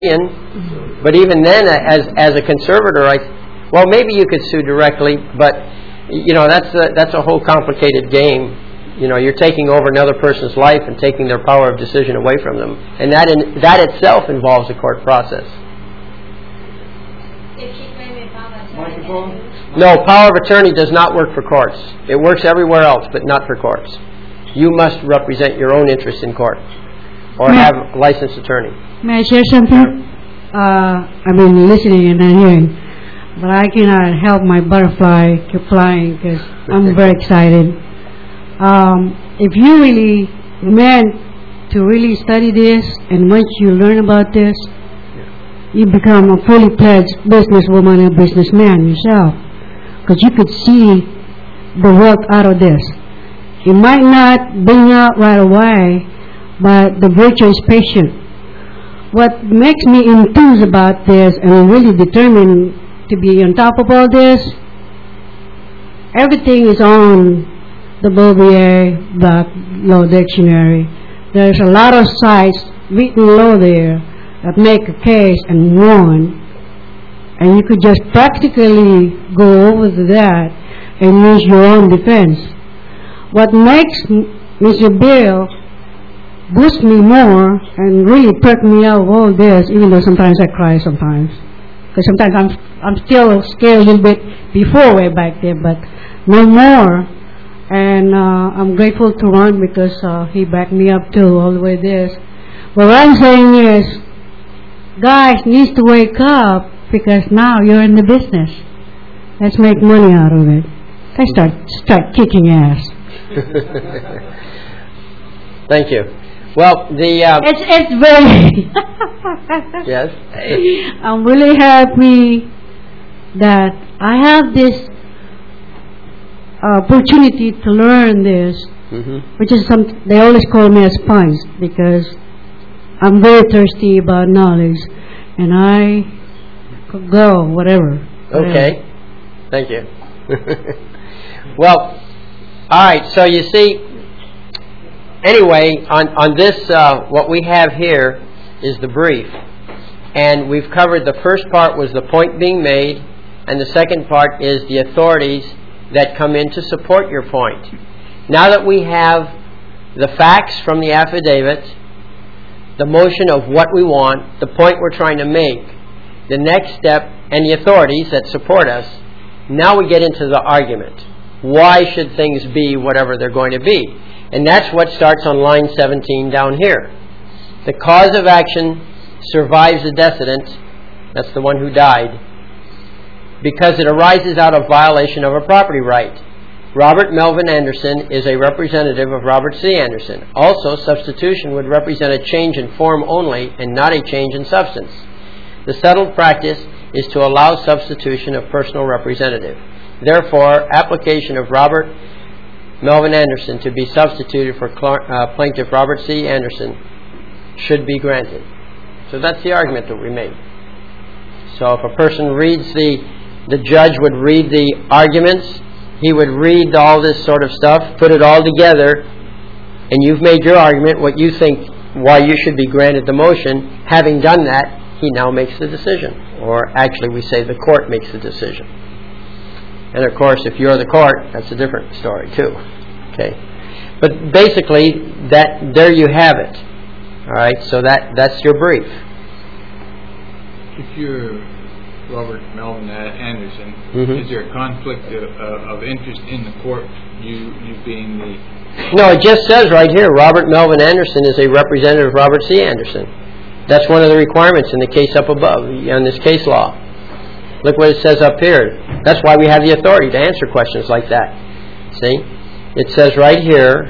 But even then, as a conservator, well, maybe you could sue directly, but that's a whole complicated game. You're taking over another person's life and taking their power of decision away from them, and that itself involves a court process. No, power of attorney does not work for courts. It works everywhere else, but not for courts. You must represent your own interests in court, or have a licensed attorney. May I share something? I've been listening and not hearing, but I cannot help my butterfly keep flying because I'm very excited. If you really meant to really study this, and once you learn about this, you become a fully fledged businesswoman and businessman yourself, because you could see the work out of this. It might not bring out right away, but the virtue is patient. What makes me enthused about this and really determined to be on top of all this, everything is on the Bouvier Black Law Dictionary. There's a lot of sites written law there that make a case and won, and you could just practically go over to that and use your own defense. What makes Mr. Bill boost me more and really perk me out of all this, even though sometimes I cry sometimes, because sometimes I'm still scared a little bit before way back there, but no more. And I'm grateful to Ron because he backed me up too all the way this. What I'm saying is, guys needs to wake up, because now you're in the business. Let's make money out of it. Let's start kicking ass. Thank you. Well, it's very yes. I'm really happy that I have this opportunity to learn this, which is they always call me a sponge, because I'm very thirsty about knowledge, and I could go whatever. Okay. Thank you. Well, all right. So you see, anyway, on this, what we have here is the brief. And we've covered the first part was the point being made, and the second part is the authorities that come in to support your point. Now that we have the facts from the affidavit, the motion of what we want, the point we're trying to make, the next step, and the authorities that support us, now we get into the argument. Why should things be whatever they're going to be? And that's what starts on line 17 down here. The cause of action survives the decedent, that's the one who died, because it arises out of violation of a property right. Robert Melvin Anderson is a representative of Robert C. Anderson. Also, substitution would represent a change in form only and not a change in substance. The settled practice is to allow substitution of personal representative. Therefore, application of Robert Melvin Anderson to be substituted for plaintiff Robert C. Anderson should be granted. So that's the argument that we made. So if a person reads the judge would read the arguments, he would read all this sort of stuff, put it all together, and you've made your argument, what you think, why you should be granted the motion. Having done that, he now makes the decision. Or actually we say the court makes the decision. And of course, if you're the court, that's a different story too. Okay, but basically, there you have it. All right, so that's your brief. If you're Robert Melvin Anderson, is there a conflict of interest in the court? You being the... No, it just says right here, Robert Melvin Anderson is a representative of Robert C. Anderson. That's one of the requirements in the case up above, on this case law. Look what it says up here. That's why we have the authority to answer questions like that. See? It says right here,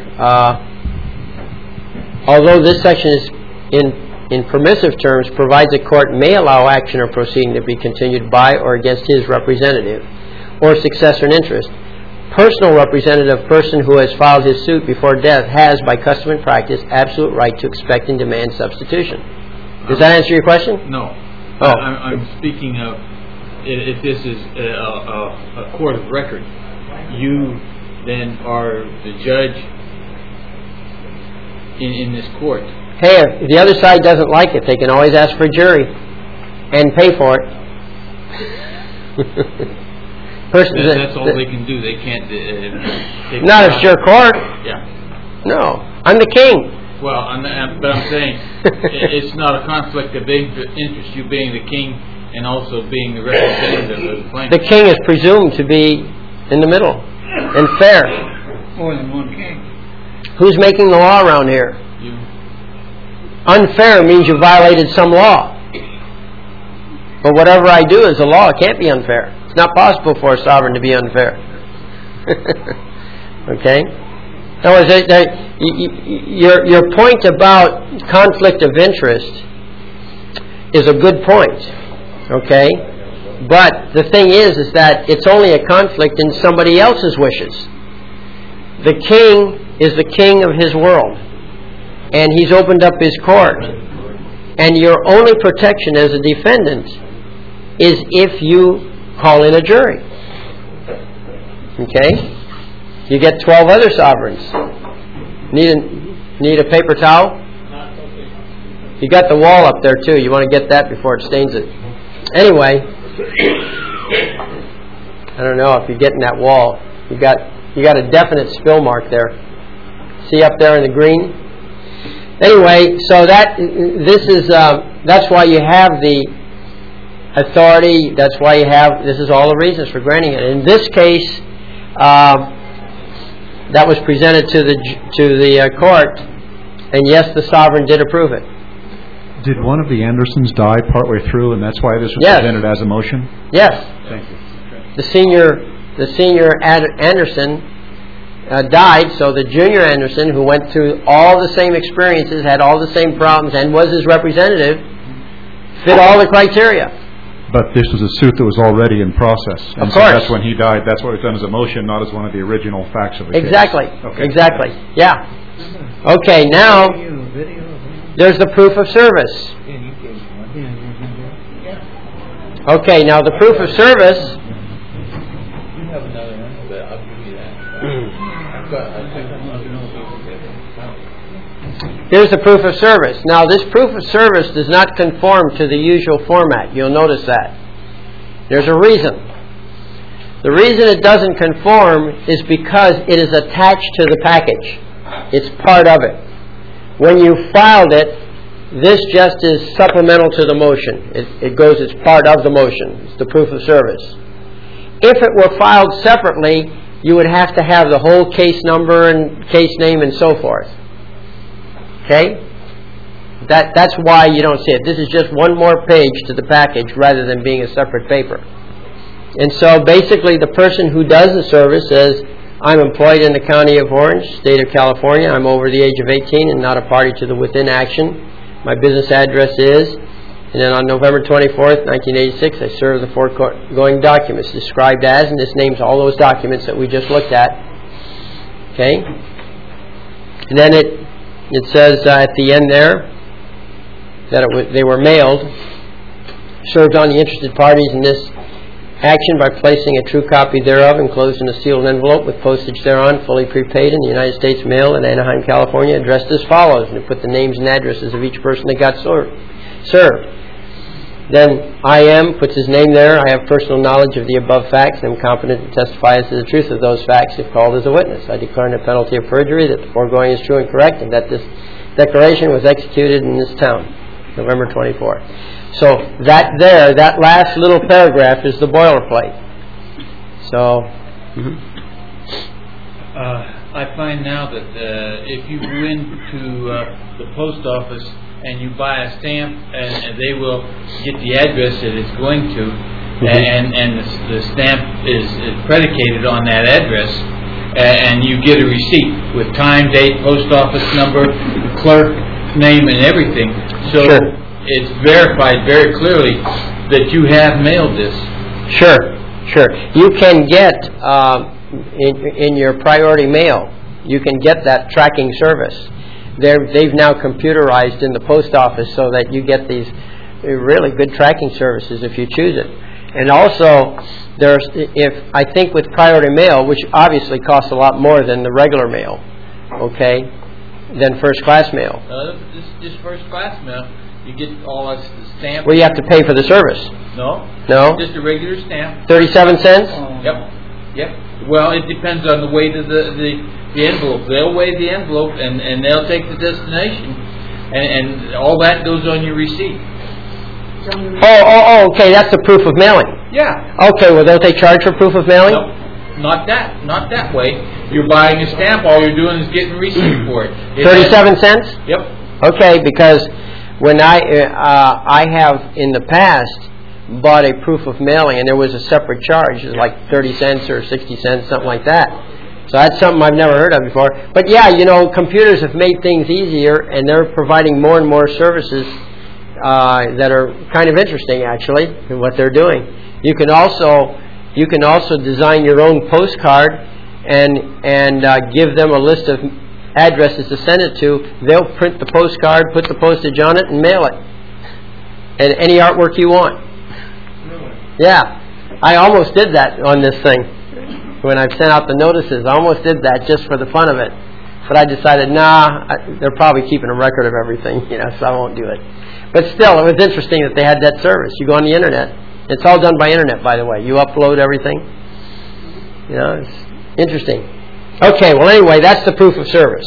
although this section is in permissive terms, provides a court may allow action or proceeding to be continued by or against his representative or successor in interest. Personal representative person who has filed his suit before death has, by custom and practice, absolute right to expect and demand substitution. Does that answer your question? No. Oh. I'm speaking of, if this is a court of record, you then are the judge in this court. Hey, if the other side doesn't like it, they can always ask for a jury and pay for it. That's all they can do. They can't. Not if it's your court. Yeah. No, I'm the king. Well, but I'm saying it's not a conflict of interest. You being the king and also being the representative of the plaintiff. The king is presumed to be in the middle and fair. More than one king. Who's making the law around here? You. Unfair means you violated some law. But whatever I do is a law. It can't be unfair. It's not possible for a sovereign to be unfair. Okay? In other words, your point about conflict of interest is a good point. Okay? But the thing is that it's only a conflict in somebody else's wishes. The king is the king of his world. And he's opened up his court. And your only protection as a defendant is if you call in a jury. Okay? You get 12 other sovereigns. Need a paper towel? You got the wall up there too. You want to get that before it stains it. Anyway, I don't know if you're getting that wall. You got a definite spill mark there. See up there in the green? Anyway, so that's why you have the authority. That's why you have. This is all the reasons for granting it. In this case, that was presented to the court, and yes, the sovereign did approve it. Did one of the Andersons die partway through, and that's why this was presented as a motion? Yes. Thank you. The senior Anderson died, so the junior Anderson, who went through all the same experiences, had all the same problems, and was his representative, fit all the criteria. But this was a suit that was already in process. And of course. So that's when he died. That's why it was done as a motion, not as one of the original facts of the case. Exactly. Okay. Exactly. Yeah. Okay, now there's the proof of service. Okay, now the proof of service. You have another one, but I'll give you that. Here's the proof of service. Now, this proof of service does not conform to the usual format. You'll notice that. There's a reason. The reason it doesn't conform is because it is attached to the package. It's part of it. When you filed it, this just is supplemental to the motion. It goes as part of the motion. It's the proof of service. If it were filed separately, you would have to have the whole case number and case name and so forth. Okay? That's why you don't see it. This is just one more page to the package rather than being a separate paper. And so basically the person who does the service says, I'm employed in the County of Orange, State of California. I'm over the age of 18 and not a party to the within action. My business address is, and then on November 24th, 1986, I serve the foregoing documents described as, and this names all those documents that we just looked at. Okay? And then it says at the end there that they were mailed, served on the interested parties in this action by placing a true copy thereof enclosed in a sealed envelope with postage thereon, fully prepaid in the United States Mail in Anaheim, California, addressed as follows, and it put the names and addresses of each person that got served. Then I am, puts his name there. I have personal knowledge of the above facts and am competent to testify as to the truth of those facts if called as a witness. I declare under penalty of perjury that the foregoing is true and correct, and that this declaration was executed in this town, November 24th. So that last little paragraph is the boilerplate. So, I find now that if you go into the post office and you buy a stamp, and they will get the address that it's going to, and the stamp is predicated on that address, and you get a receipt with time, date, post office number, clerk name, and everything. So sure. It's verified very clearly that you have mailed this. Sure. You can get in your priority mail, you can get that tracking service. They've now computerized in the post office so that you get these really good tracking services if you choose it. And also, I think with priority mail, which obviously costs a lot more than the regular mail, okay, than first class mail. This is just first class mail. You get all that stamp. Well, you have to pay for the service. No. No? Just a regular stamp. 37 cents? Yep. Well, it depends on the weight of the envelope. They'll weigh the envelope and they'll take the destination. And all that goes on your receipt. Oh, okay. That's the proof of mailing. Yeah. Okay, well, don't they charge for proof of mailing? No, not that way. You're buying a stamp. All you're doing is getting a receipt for it. 37 cents? Yep. Okay, because when I have in the past bought a proof of mailing, and there was a separate charge, it was like 30 cents or 60 cents, something like that. So that's something I've never heard of before. But yeah, computers have made things easier, and they're providing more and more services that are kind of interesting, actually, in what they're doing. You can also design your own postcard and give them a list of addresses to send it to. They'll print the postcard, put the postage on it, and mail it. And any artwork you want. Really? Yeah. I almost did that on this thing. When I've sent out the notices, I almost did that just for the fun of it. But I decided, they're probably keeping a record of everything, so I won't do it. But still, it was interesting that they had that service. You go on the internet. It's all done by internet, by the way. You upload everything. It's interesting. Okay, well anyway, that's the proof of service.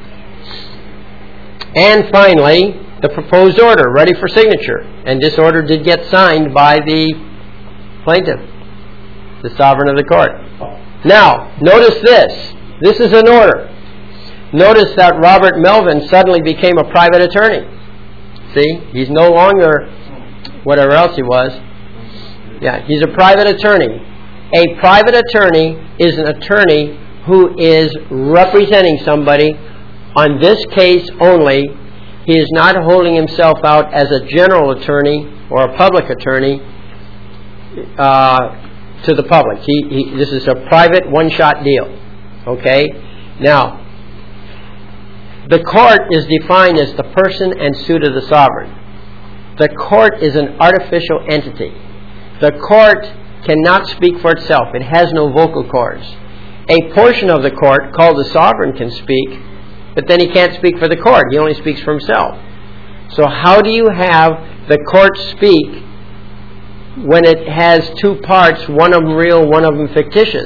And finally, the proposed order, ready for signature. And this order did get signed by the plaintiff, the sovereign of the court. Now, notice this. This is an order. Notice that Robert Melvin suddenly became a private attorney. See? He's no longer whatever else he was. Yeah, he's a private attorney. A private attorney is an attorney who is representing somebody on this case only. He is not holding himself out as a general attorney or a public attorney to the public. This is a private one-shot deal. Okay? Now, the court is defined as the person and suit of the sovereign. The court is an artificial entity. The court cannot speak for itself. It has no vocal cords. A portion of the court, called the sovereign, can speak, but then he can't speak for the court. He only speaks for himself. So how do you have the court speak when it has two parts, one of them real, one of them fictitious?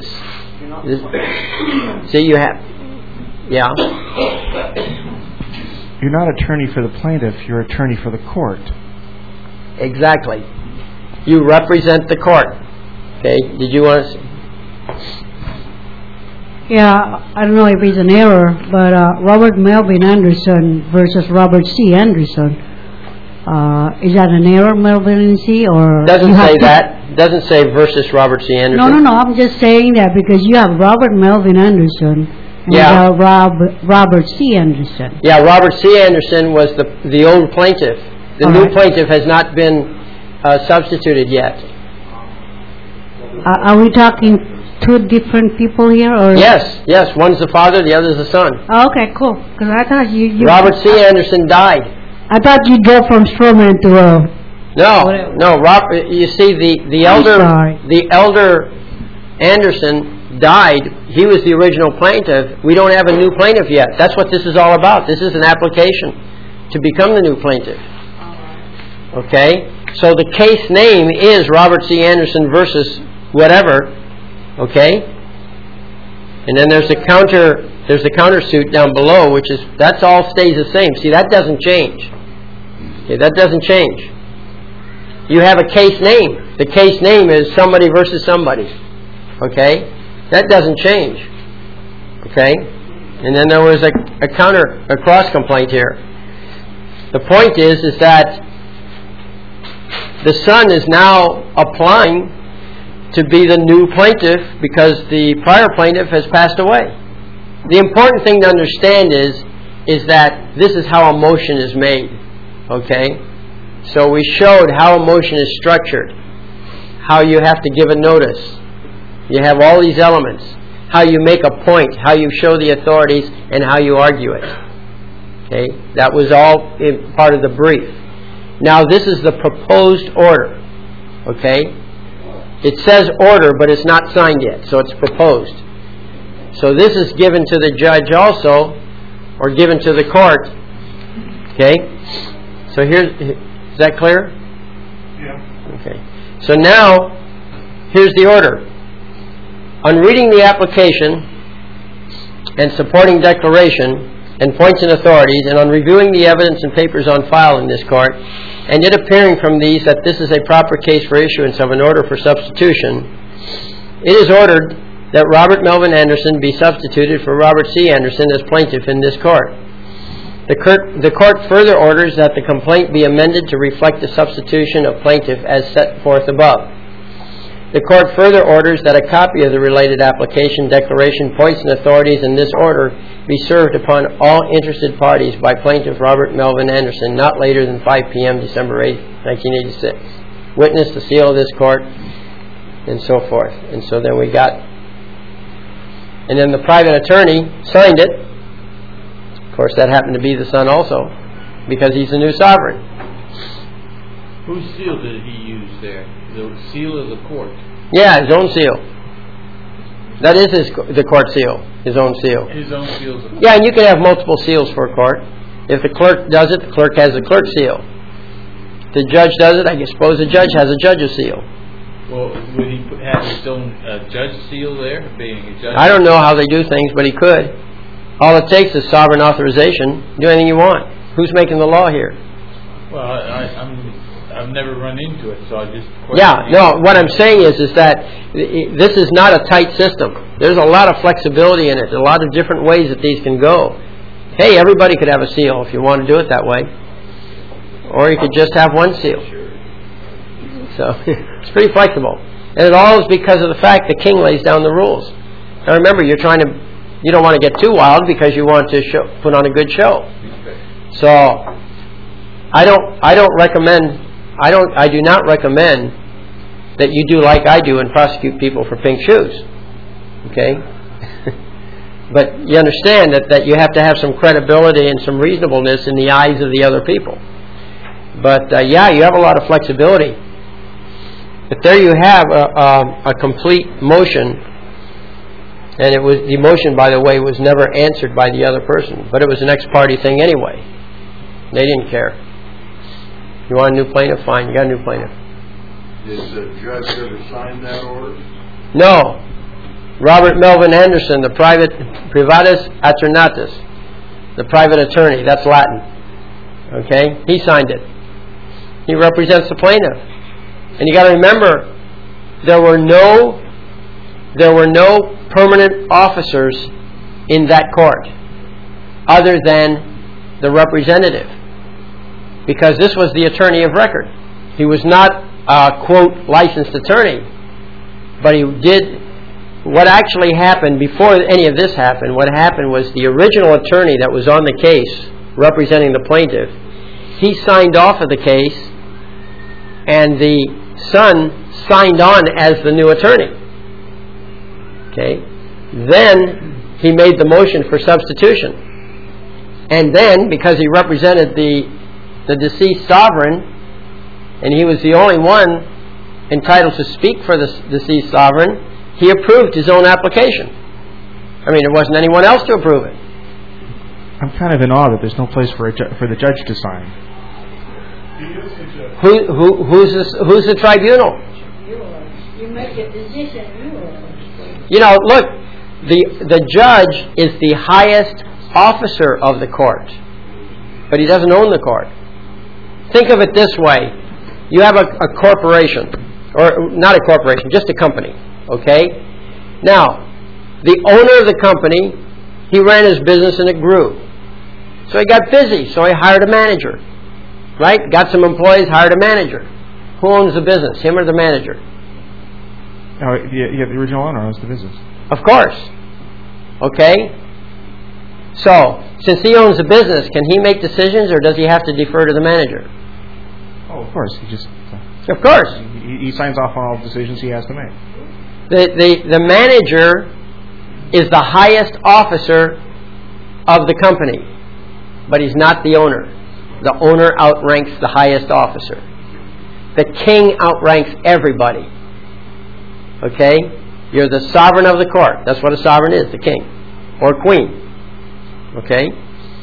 See, you have... Yeah? You're not attorney for the plaintiff, you're attorney for the court. Exactly. You represent the court. Okay, did you want to... Yeah, I don't know if it's an error, but Robert Melvin Anderson versus Robert C. Anderson. Is that an error, Melvin C. or... Doesn't say that. Doesn't say versus Robert C. Anderson. No. I'm just saying that because you have Robert Melvin Anderson and Robert C. Anderson. Yeah, Robert C. Anderson was the old plaintiff. The new plaintiff has not been substituted yet. Are we talking two different people here? Or Yes. One's the father, the other's the son. Oh, okay, cool. Because I thought you Robert C. Anderson died. I thought you'd go from Stroman to No. Robert. You see, the elder Anderson died. He was the original plaintiff. We don't have a new plaintiff yet. That's what this is all about. This is an application to become the new plaintiff. Okay? So the case name is Robert C. Anderson versus whatever. Okay? And then there's the countersuit down below, that's all stays the same. See, that doesn't change. Okay, that doesn't change. You have a case name. The case name is somebody versus somebody. Okay? That doesn't change. Okay? And then there was a cross complaint here. The point is that the son is now applying to be the new plaintiff because the prior plaintiff has passed away. The important thing to understand is that this is how a motion is made. Okay? So we showed how a motion is structured, how you have to give a notice. You have all these elements, how you make a point, how you show the authorities, and how you argue it. Okay? That was all part of the brief. Now this is the proposed order. Okay? It says order, but it's not signed yet, so it's proposed. So this is given to the judge also or given to the court. Okay? So is that clear? Yeah. Okay. So now, here's the order. On reading the application and supporting declaration and points and authorities, and on reviewing the evidence and papers on file in this court, and it appearing from these that this is a proper case for issuance of an order for substitution, it is ordered that Robert Melvin Anderson be substituted for Robert C. Anderson as plaintiff in this court. The court further orders that the complaint be amended to reflect the substitution of plaintiff as set forth above. The court further orders that a copy of the related application, declaration, points, and authorities in this order be served upon all interested parties by plaintiff Robert Melvin Anderson not later than 5 p.m. December 8, 1986. Witness the seal of this court, and so forth. And so then we got... And then the private attorney signed it. Of course, that happened to be the son also, because he's the new sovereign. Whose seal did he use there? The seal of the court? Yeah, his own seal. That is the court seal, his own seal. His own seal. Yeah, and you can have multiple seals for a court. If the clerk does it, the clerk has the clerk seal. If the judge does it, I suppose the judge has a judge's seal. Well, would he have his own judge seal there, being a judge? I don't know how they do things, but he could. All it takes is sovereign authorization. Do anything you want. Who's making the law here? Well, I've never run into it, so I just... Yeah, no, what I'm saying is that this is not a tight system. There's a lot of flexibility in it, a lot of different ways that these can go. Hey, everybody could have a seal if you want to do it that way. Or you could just have one seal. So, it's pretty flexible. And it all is because of the fact the king lays down the rules. Now remember, you don't want to get too wild because you want to put on a good show. So, I do not recommend that you do like I do and prosecute people for pink shoes. Okay? But you understand that you have to have some credibility and some reasonableness in the eyes of the other people. But yeah, you have a lot of flexibility. But there you have a complete motion, and the motion, by the way, was never answered by the other person, but it was an ex-party thing anyway. They didn't care. You want a new plaintiff? Fine, you got a new plaintiff. Did the judge ever sign that order? No. Robert Melvin Anderson, the privatus attornatus, the private attorney, that's Latin. Okay? He signed it. He represents the plaintiff. And you got to remember, there were no permanent officers in that court other than the representative, because this was the attorney of record. He was not a quote licensed attorney, but he did. What actually happened before any of this happened? What happened was the original attorney that was on the case representing the plaintiff, he signed off of the case, and the son signed on as the new attorney. Okay? Then he made the motion for substitution. And then, because he represented the deceased sovereign, and he was the only one entitled to speak for the deceased sovereign, he approved his own application. I mean, there wasn't anyone else to approve it. I'm kind of in awe that there's no place for the judge to sign. Who's the tribunal? You make a decision. You know, look, the judge is the highest officer of the court, but he doesn't own the court. Think of it this way: you have a corporation, or not a corporation, just a company. Okay? Now, the owner of the company, he ran his business and it grew. So he got busy, so he hired a manager. Right? Got some employees, hired a manager. Who owns the business, him or the manager? No, yeah, the original owner owns the business. Of course. Okay? So, since he owns the business, can he make decisions or does he have to defer to the manager? Oh, of course. Of course. He signs off on all the decisions he has to make. The manager is the highest officer of the company, but he's not the owner. The owner outranks the highest officer. The king outranks everybody. Okay? You're the sovereign of the court. That's what a sovereign is, the king. Or queen. Okay?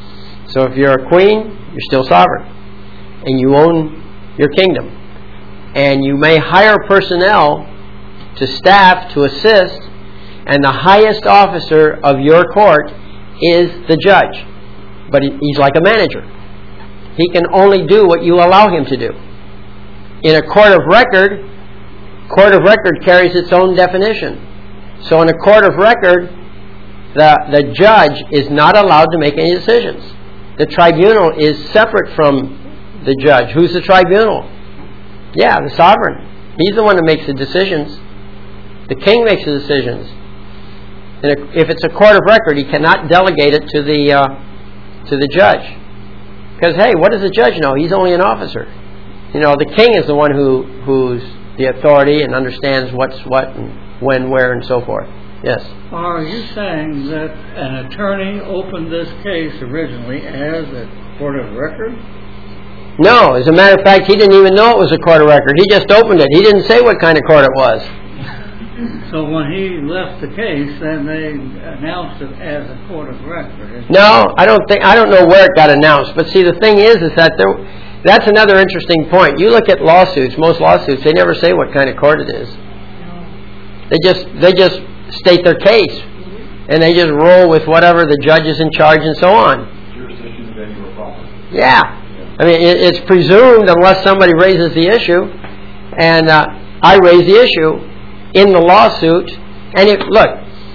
So if you're a queen, you're still sovereign. And you own your kingdom. And you may hire personnel to staff to assist, and the highest officer of your court is the judge. But he's like a manager. He can only do what you allow him to do. In a court of record carries its own definition. So in a court of record, the judge is not allowed to make any decisions. The tribunal is separate from the judge. Who's the tribunal? Yeah, the sovereign. He's the one that makes the decisions. The king makes the decisions. And if it's a court of record, he cannot delegate it to the judge. Because, hey, what does the judge know? He's only an officer. The king is the one who's the authority and understands what's what and when, where, and so forth. Yes? Are you saying that an attorney opened this case originally as a court of record? No. As a matter of fact, he didn't even know it was a court of record. He just opened it. He didn't say what kind of court it was. So when he left the case, then they announced it as a court of record. No, I don't know where it got announced. But see, the thing is that that's another interesting point. You look at lawsuits, most lawsuits, they never say what kind of court it is. They just state their case, and they just roll with whatever the judge is in charge and so on. Jurisdiction of any problem. Yeah. I mean, it's presumed unless somebody raises the issue, and I raise the issue in the lawsuit. And look,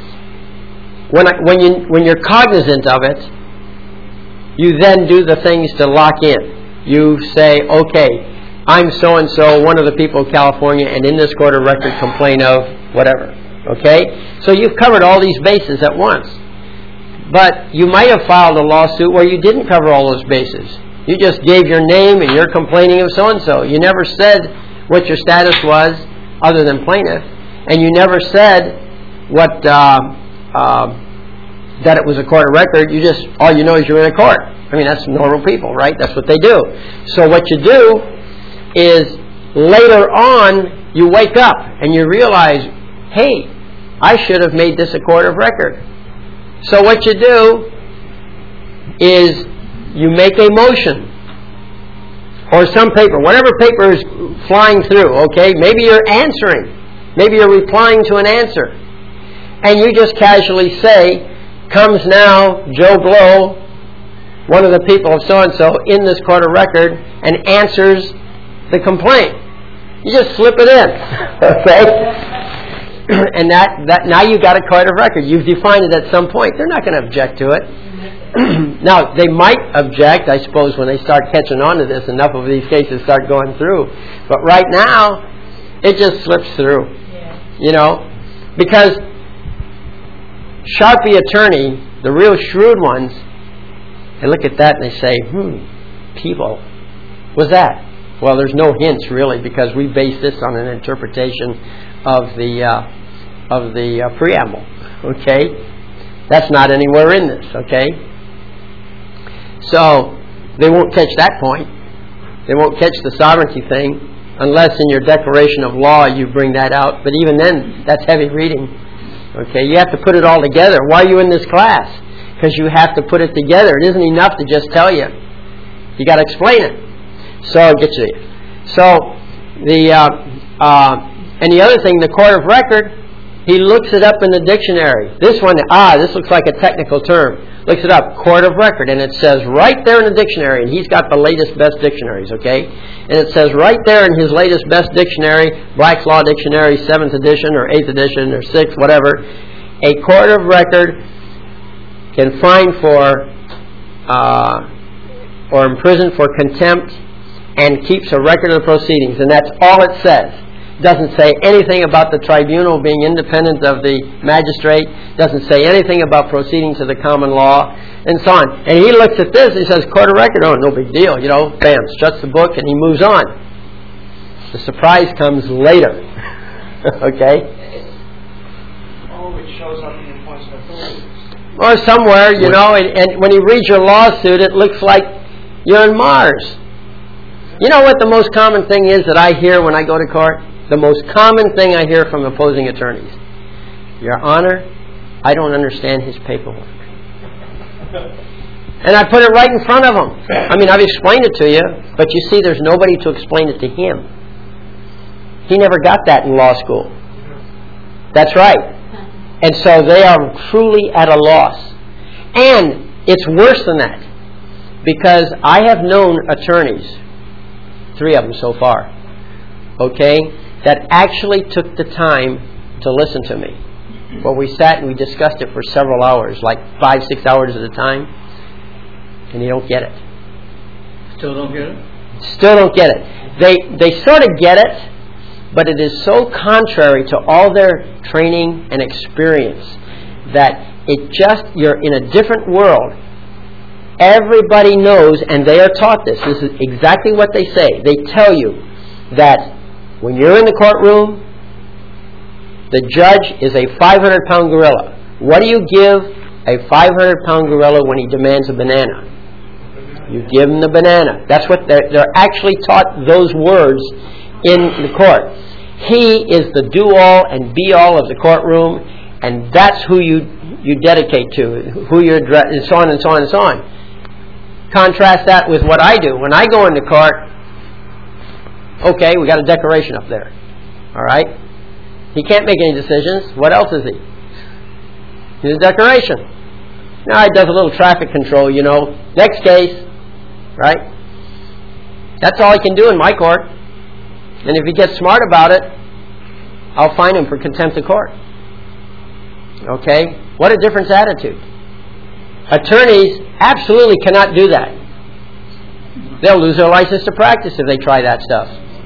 when you're cognizant of it, you then do the things to lock in. You say, okay, I'm so-and-so, one of the people of California, and in this court of record complain of whatever. Okay? So you've covered all these bases at once. But you might have filed a lawsuit where you didn't cover all those bases. You just gave your name and you're complaining of so-and-so. You never said what your status was other than plaintiff. And you never said what that it was a court of record. All you know is you're in a court. I mean, that's normal people, right? That's what they do. So what you do is later on you wake up and you realize, hey, I should have made this a court of record. So what you do is you make a motion or some paper, whatever paper is flying through, okay? Maybe you're answering. Maybe you're replying to an answer. And you just casually say, comes now Joe Blow, one of the people of so-and-so, in this court of record, and answers the complaint. You just slip it in, okay? And that now you've got a court of record. You've defined it at some point. They're not going to object to it. Now, they might object, I suppose, when they start catching on to this. Enough of these cases start going through. But right now, it just slips through. Because Sharpie attorney, the real shrewd ones, they look at that and they say, people, what's that? Well, there's no hints really, because we base this on an interpretation of the preamble. Okay, that's not anywhere in this. Okay, so they won't catch that point. They won't catch the sovereignty thing unless in your declaration of law you bring that out. But even then, that's heavy reading. Okay, you have to put it all together. Why are you in this class? Because you have to put it together. It isn't enough to just tell you. You got to explain it. So it gets you. So and the other thing, the court of record, he looks it up in the dictionary. This one, this looks like a technical term. Looks it up, court of record, and it says right there in the dictionary, and he's got the latest, best dictionaries, okay? And it says right there in his latest, best dictionary, Black's Law Dictionary, 7th edition, or 8th edition, or 6th, whatever, a court of record can fine for or imprison for contempt and keeps a record of the proceedings, and that's all it says. Doesn't say anything about the tribunal being independent of the magistrate, doesn't say anything about proceedings of the common law, and so on. And he looks at this, he says, court of record, oh, no big deal, bam, shuts the book, and he moves on. The surprise comes later. Okay? Oh, it shows up in the points of authority. Or somewhere, and when you read your lawsuit, it looks like you're in Mars. You know what the most common thing is that I hear when I go to court? The most common thing I hear from opposing attorneys. Your Honor, I don't understand his paperwork. And I put it right in front of him. I mean, I've explained it to you, but you see, there's nobody to explain it to him. He never got that in law school. That's right. And so they are truly at a loss. And it's worse than that. Because I have known attorneys, 3 of them so far, okay, that actually took the time to listen to me. Well, we sat and we discussed it for several hours, like 5-6 hours at a time, and they don't get it. Still don't get it? Still don't get it. They sort of get it, but it is so contrary to all their training and experience that you're in a different world. Everybody knows, and they are taught this. This is exactly what they say. They tell you that when you're in the courtroom, the judge is a 500-pound gorilla. What do you give a 500-pound gorilla when he demands a banana? You give him the banana. That's what they're actually taught, those words in the court. He is the do-all and be-all of the courtroom, and that's who you dedicate to, who you're and so on and so on and so on. Contrast that with what I do. When I go into court, okay, we got a decoration up there. All right? He can't make any decisions. What else is he? He's a decoration. Now he does a little traffic control, Next case. Right? That's all he can do in my court. And if he gets smart about it, I'll fine him for contempt of court. Okay? What a different attitude. Attorneys absolutely cannot do that. They'll lose their license to practice if they try that stuff.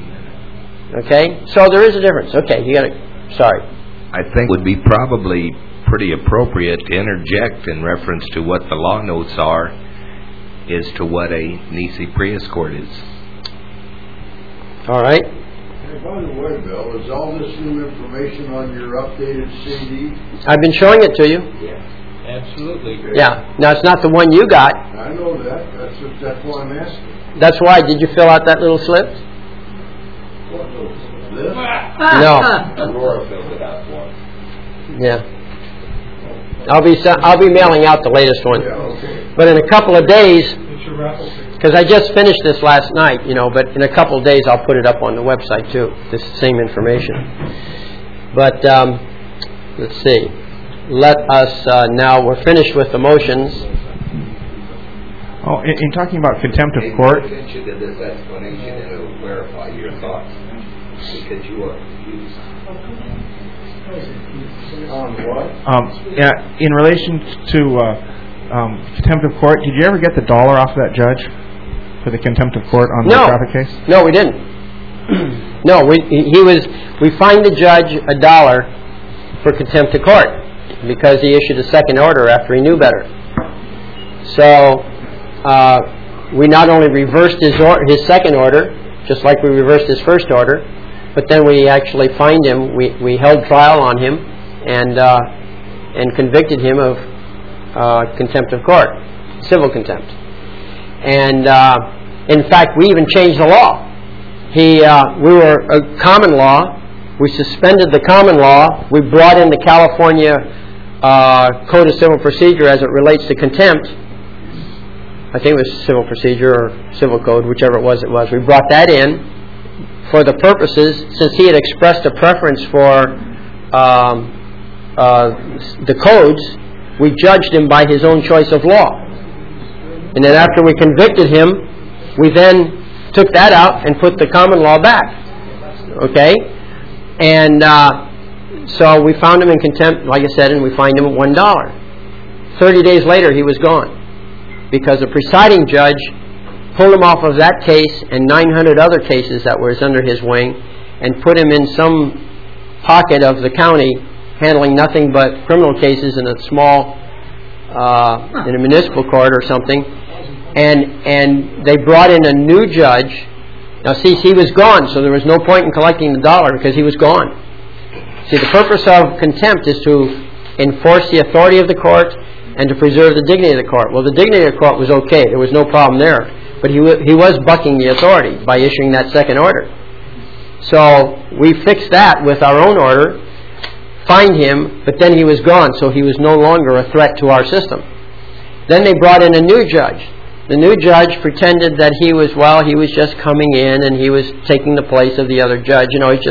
Okay? So there is a difference. Okay, sorry. I think it would be probably pretty appropriate to interject in reference to what the law notes are as to what a nisi prius court is. All right. Hey, by the way, Bill, is all this new information on your updated CD? I've been showing it to you. Yeah. Absolutely. Yeah. Now, it's not the one you got. I know that. That's why I'm asking. That's why. Did you fill out that little slip? What, this? No. Laura filled it out for me. Yeah. I'll be mailing out the latest one. Yeah, okay. But in a couple of days, because I just finished this last night, but in a couple of days I'll put it up on the website too, this same information. But let's see. Let us now, we're finished with the motions. Oh, in talking about contempt of court. Pay attention to this explanation and it will clarify your thoughts. Because you are confused. What? In relation to contempt of court, did you ever get the dollar off of that judge for the contempt of court on the traffic case? No, we didn't. No, we fined the judge $1 for contempt of court because he issued a second order after he knew better. So we not only reversed his second order, just like we reversed his first order, but then we actually fined him. We held trial on him and convicted him of contempt of court, civil contempt. And in fact, we even changed the law. We were a common law. We suspended the common law. We brought in the California Code of Civil Procedure as it relates to contempt. I think it was civil procedure or civil code, whichever it was. We brought that in for the purposes, since he had expressed a preference for the codes, we judged him by his own choice of law. And then after we convicted him, we then took that out and put the common law back. Okay? And so we found him in contempt, like I said, and we fined him at $1. 30 days later, he was gone. Because the presiding judge pulled him off of that case and 900 other cases that was under his wing and put him in some pocket of the county handling nothing but criminal cases in a small, in a municipal court or something. And they brought in a new judge. Now see, he was gone, so there was no point in collecting the $1 because he was gone. See, the purpose of contempt is to enforce the authority of the court and to preserve the dignity of the court. Well, the dignity of the court was okay. There was no problem there. But he was bucking the authority by issuing that second order. So we fixed that with our own order, fined him, but then he was gone, so he was no longer a threat to our system. Then they brought in a new judge. The new judge pretended that he was just coming in and he was taking the place of the other judge. He's